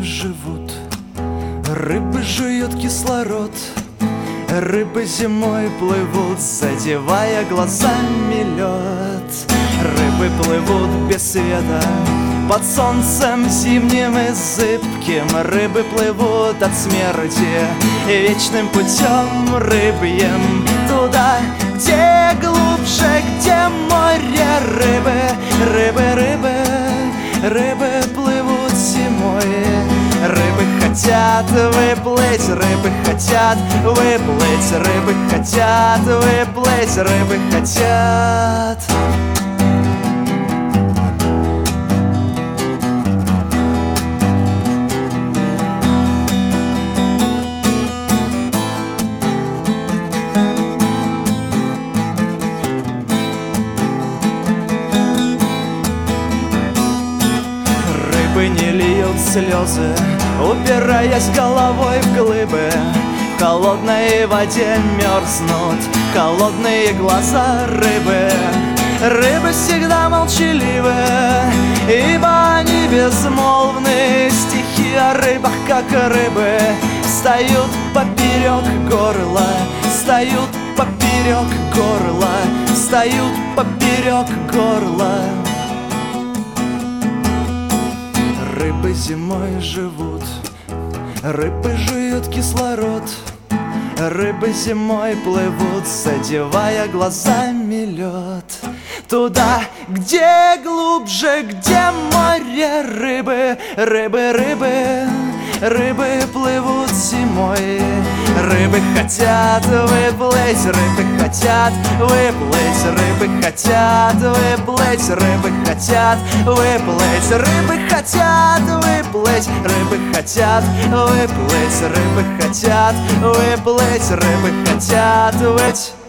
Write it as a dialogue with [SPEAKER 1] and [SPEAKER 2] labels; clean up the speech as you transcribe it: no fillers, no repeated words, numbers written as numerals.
[SPEAKER 1] живут, рыбы жуют кислород, рыбы зимой плывут, задевая глазами лед. Рыбы плывут без света под солнцем зимним и зыбким. Рыбы плывут от смерти вечным путем рыбьим туда, где глубже, где море. Рыбы плывут зимой. Рыбы хотят выплыть, рыбы хотят выплыть, рыбы хотят выплыть, рыбы хотят. Рыбы не льют слезы, упираясь головой в глыбы. В холодной воде мерзнут холодные глаза рыбы. Рыбы всегда молчаливы, ибо они безмолвны. Стихи о рыбах, как рыбы, встают поперек горла, встают поперек горла, встают поперек горла. Рыбы зимой живут, рыбы жуют кислород, рыбы зимой плывут, задевая глазами лед. Туда, где глубже, где море. Рыбы плывут зимой. Рыбы хотят выплыть, рыбы хотят выплыть, рыбы хотят выплыть, рыбы хотят выплыть, рыбы хотят выплыть, рыбы хотят выплыть, рыбы хотят выплыть, рыбы хотят выплыть.